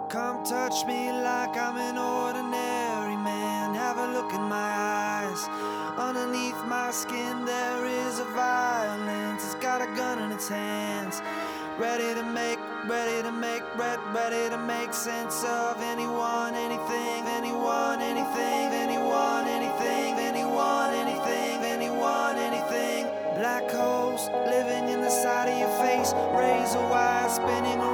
Come touch me like I'm an ordinary man. Have a look in my eyes. Underneath my skin there is a violence. It's got a gun in its hands, ready to make sense of anyone, anything, anyone, anything, anyone, anything, anyone, anything, anyone, anything. Black holes living in the side of your face, razor wire spinning around.